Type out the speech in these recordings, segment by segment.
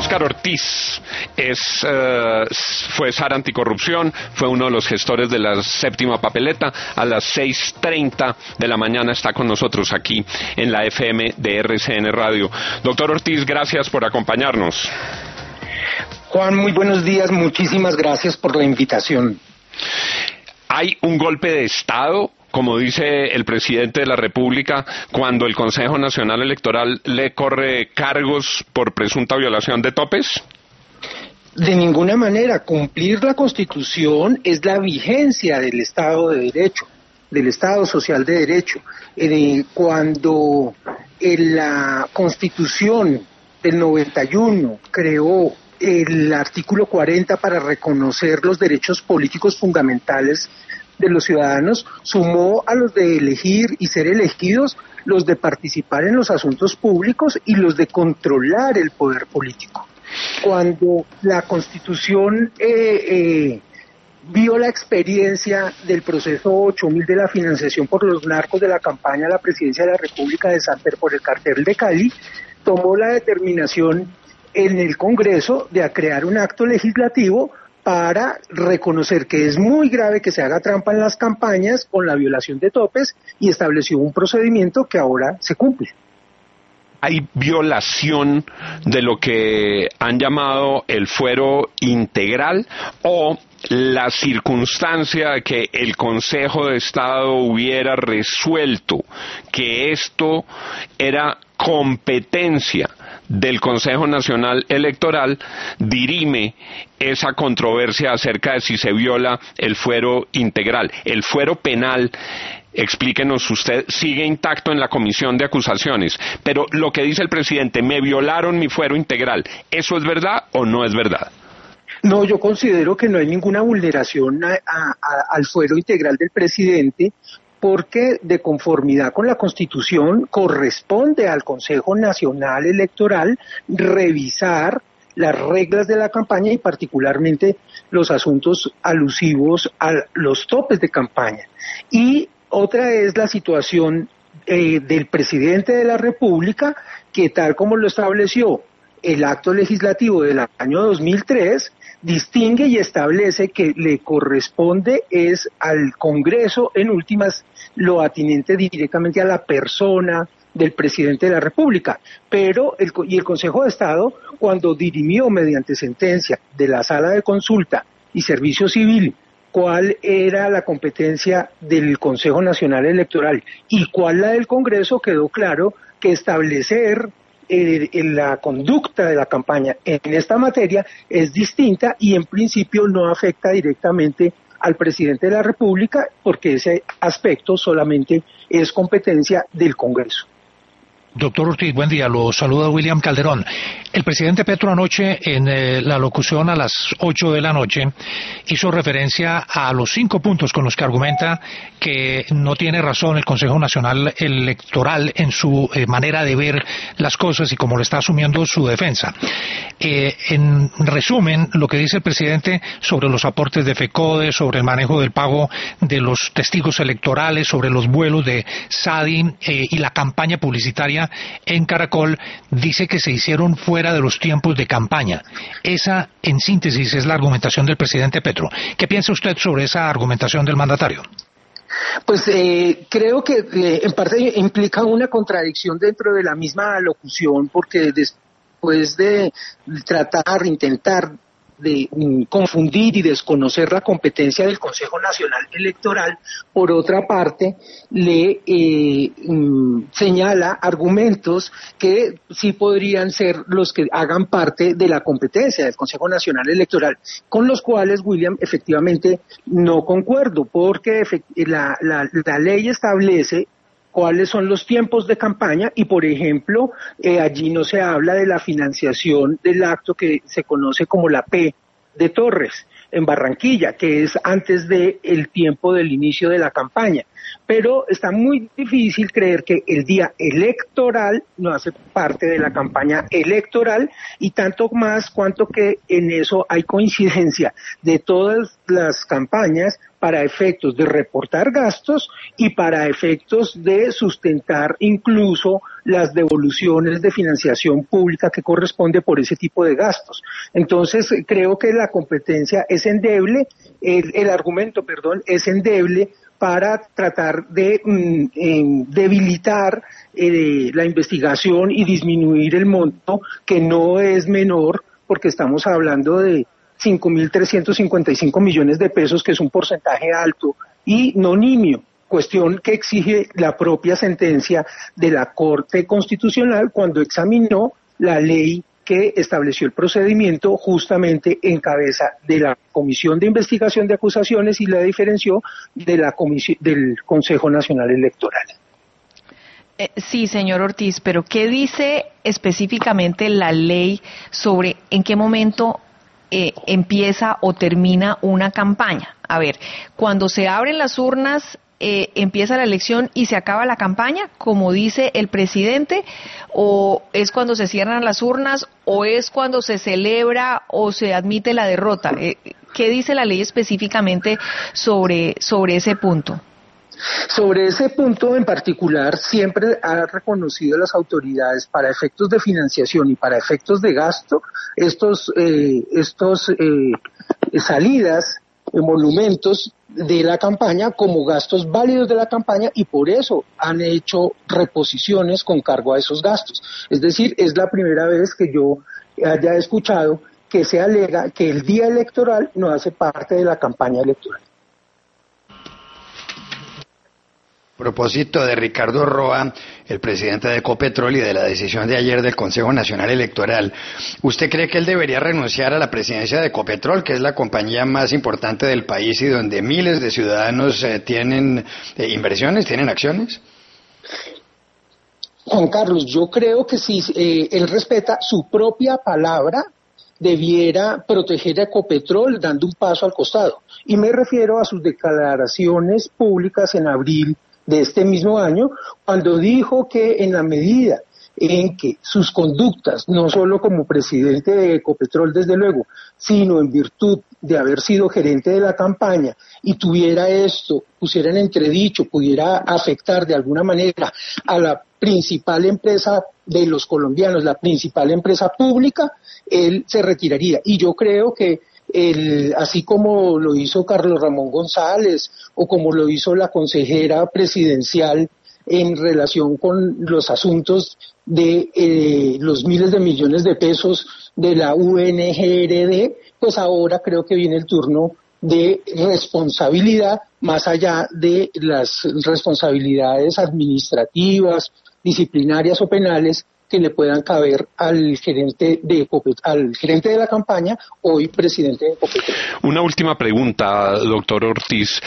Óscar Ortiz fue SAR Anticorrupción, fue uno de los gestores de la séptima papeleta. A las 6:30 de la mañana está con nosotros aquí en la FM de RCN Radio. Doctor Ortiz, gracias por acompañarnos. Juan, muy buenos días, muchísimas gracias por la invitación. Hay un golpe de Estado, como dice el presidente de la República, cuando el Consejo Nacional Electoral le corre cargos por presunta violación de topes. De ninguna manera. Cumplir la Constitución es la vigencia del Estado de Derecho, del Estado Social de Derecho. Cuando la Constitución del 91 creó el artículo 40 para reconocer los derechos políticos fundamentales de los ciudadanos, sumó a los de elegir y ser elegidos los de participar en los asuntos públicos y los de controlar el poder político. Cuando la Constitución vio la experiencia del proceso 8000 de la financiación por los narcos de la campaña a la presidencia de la República de Santander por el cartel de Cali, tomó la determinación en el Congreso de crear un acto legislativo para reconocer que es muy grave que se haga trampa en las campañas con la violación de topes y estableció un procedimiento que ahora se cumple. ¿Hay violación de lo que han llamado el fuero integral o la circunstancia de que el Consejo de Estado hubiera resuelto que esto era competencia del Consejo Nacional Electoral, dirime esa controversia acerca de si se viola el fuero integral? El fuero penal, explíquenos usted, sigue intacto en la comisión de acusaciones, pero lo que dice el presidente, me violaron mi fuero integral, ¿eso es verdad o no es verdad? No, yo considero que no hay ninguna vulneración al fuero integral del presidente, porque de conformidad con la Constitución corresponde al Consejo Nacional Electoral revisar las reglas de la campaña y particularmente los asuntos alusivos a los topes de campaña. Y otra es la situación del presidente de la República, que tal como lo estableció el acto legislativo del año 2003, distingue y establece que le corresponde es al Congreso, en últimas, lo atinente directamente a la persona del presidente de la República, pero el Consejo de Estado, cuando dirimió mediante sentencia de la Sala de Consulta y Servicio Civil cuál era la competencia del Consejo Nacional Electoral y cuál la del Congreso, quedó claro que establecer la conducta de la campaña en esta materia es distinta y en principio no afecta directamente al presidente de la República, porque ese aspecto solamente es competencia del Congreso. Doctor Ortiz, buen día, lo saluda William Calderón. El presidente Petro anoche en la locución a las 8 de la noche hizo referencia a los 5 puntos con los que argumenta que no tiene razón el Consejo Nacional Electoral en su manera de ver las cosas y cómo lo está asumiendo su defensa. En resumen, lo que dice el presidente sobre los aportes de FECODE, sobre el manejo del pago de los testigos electorales, sobre los vuelos de SADI y la campaña publicitaria en Caracol, dice que se hicieron fuera de los tiempos de campaña. Esa, en síntesis, es la argumentación del presidente Petro. ¿Qué piensa usted sobre esa argumentación del mandatario? Pues creo que en parte implica una contradicción dentro de la misma locución, porque después de intentar de confundir y desconocer la competencia del Consejo Nacional Electoral, por otra parte le señala argumentos que sí podrían ser los que hagan parte de la competencia del Consejo Nacional Electoral, con los cuales, William, efectivamente no concuerdo, porque la ley establece cuáles son los tiempos de campaña y, por ejemplo, allí no se habla de la financiación del acto que se conoce como la P de Torres en Barranquilla, que es antes del tiempo del inicio de la campaña. Pero está muy difícil creer que el día electoral no hace parte de la campaña electoral, y tanto más cuanto que en eso hay coincidencia de todas las campañas para efectos de reportar gastos y para efectos de sustentar incluso las devoluciones de financiación pública que corresponde por ese tipo de gastos. Entonces, creo que la competencia es endeble, el argumento, es endeble para tratar de debilitar la investigación y disminuir el monto, que no es menor, porque estamos hablando de 5.355 millones de pesos, que es un porcentaje alto y no nimio, cuestión que exige la propia sentencia de la Corte Constitucional cuando examinó la ley que estableció el procedimiento justamente en cabeza de la Comisión de Investigación de Acusaciones y la diferenció de la del Consejo Nacional Electoral. Sí, señor Ortiz, pero ¿qué dice específicamente la ley sobre en qué momento empieza o termina una campaña? A ver, cuando se abren las urnas, empieza la elección y se acaba la campaña, como dice el presidente, o es cuando se cierran las urnas, o es cuando se celebra o se admite la derrota. ¿Qué dice la ley específicamente sobre ese punto? Sobre ese punto en particular, siempre ha reconocido las autoridades, para efectos de financiación y para efectos de gasto, estos salidas, emolumentos de la campaña como gastos válidos de la campaña, y por eso han hecho reposiciones con cargo a esos gastos. Es decir, es la primera vez que yo haya escuchado que se alega que el día electoral no hace parte de la campaña electoral. A propósito de Ricardo Roa, el presidente de Ecopetrol, y de la decisión de ayer del Consejo Nacional Electoral, ¿usted cree que él debería renunciar a la presidencia de Ecopetrol, que es la compañía más importante del país y donde miles de ciudadanos tienen inversiones, tienen acciones? Juan Carlos, yo creo que si él respeta su propia palabra, debiera proteger a Ecopetrol dando un paso al costado. Y me refiero a sus declaraciones públicas en abril de este mismo año, cuando dijo que en la medida en que sus conductas, no solo como presidente de Ecopetrol desde luego, sino en virtud de haber sido gerente de la campaña, y tuviera esto, pusiera en entredicho, pudiera afectar de alguna manera a la principal empresa de los colombianos, la principal empresa pública, él se retiraría. Y yo creo que así como lo hizo Carlos Ramón González o como lo hizo la consejera presidencial en relación con los asuntos de los miles de millones de pesos de la UNGRD, pues ahora creo que viene el turno de responsabilidad, más allá de las responsabilidades administrativas, disciplinarias o penales que le puedan caber al gerente de la campaña, hoy presidente de Ecopetrol. Una última pregunta, doctor Ortiz.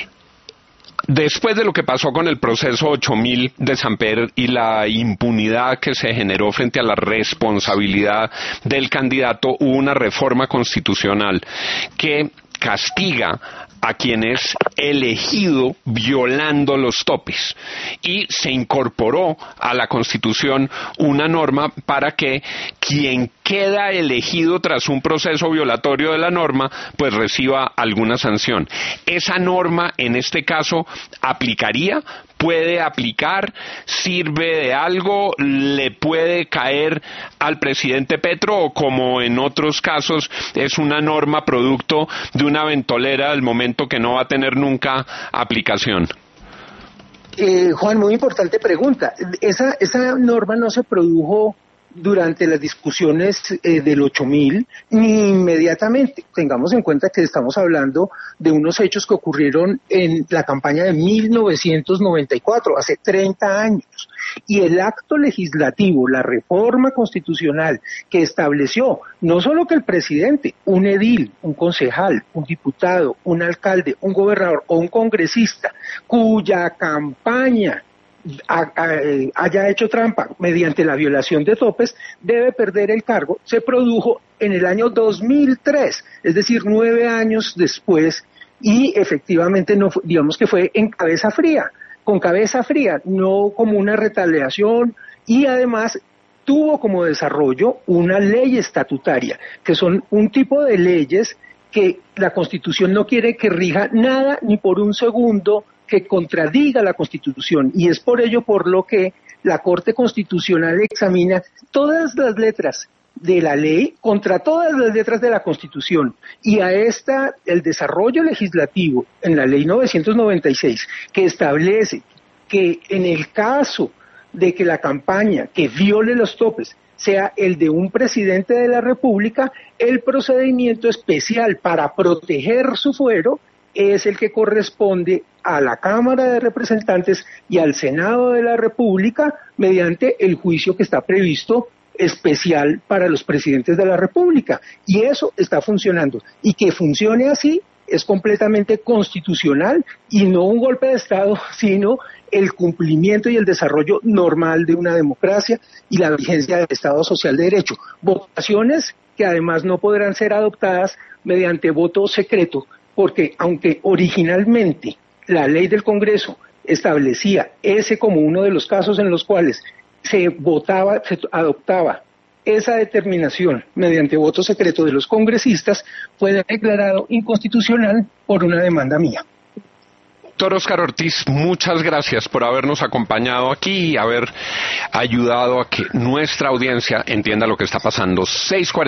Después de lo que pasó con el proceso 8000 de Samper y la impunidad que se generó frente a la responsabilidad del candidato, hubo una reforma constitucional que castiga a quien es elegido violando los topes, y se incorporó a la Constitución una norma para que quien queda elegido tras un proceso violatorio de la norma pues reciba alguna sanción. ¿Esa norma en este caso aplicaría? ¿Puede aplicar? ¿Sirve de algo? ¿Le puede caer al presidente Petro, o como en otros casos es una norma producto de una ventolera del momento que no va a tener nunca aplicación? Juan, muy importante pregunta. Esa norma no se produjo durante las discusiones del 8000 ni inmediatamente. Tengamos en cuenta que estamos hablando de unos hechos que ocurrieron en la campaña de 1994, hace 30 años. Y el acto legislativo, la reforma constitucional que estableció no solo que el presidente, un edil, un concejal, un diputado, un alcalde, un gobernador o un congresista cuya campaña haya hecho trampa mediante la violación de topes, debe perder el cargo, se produjo en el año 2003, es decir, 9 años después, y efectivamente no, digamos que fue en cabeza fría, con cabeza fría, no como una retaliación, y además tuvo como desarrollo una ley estatutaria, que son un tipo de leyes que la Constitución no quiere que rija nada ni por un segundo que contradiga la Constitución, y es por ello por lo que la Corte Constitucional examina todas las letras de la ley contra todas las letras de la Constitución, y a esta el desarrollo legislativo en la Ley 996, que establece que en el caso de que la campaña que viole los topes sea el de un presidente de la República, el procedimiento especial para proteger su fuero es el que corresponde a la Cámara de Representantes y al Senado de la República mediante el juicio que está previsto especial para los presidentes de la República. Y eso está funcionando. Y que funcione así es completamente constitucional y no un golpe de Estado, sino el cumplimiento y el desarrollo normal de una democracia y la vigencia del Estado Social de Derecho. Votaciones que además no podrán ser adoptadas mediante voto secreto, porque aunque originalmente la ley del Congreso establecía ese como uno de los casos en los cuales se adoptaba esa determinación mediante voto secreto de los congresistas, fue declarado inconstitucional por una demanda mía. Doctor Óscar Ortiz, muchas gracias por habernos acompañado aquí y haber ayudado a que nuestra audiencia entienda lo que está pasando. 6:40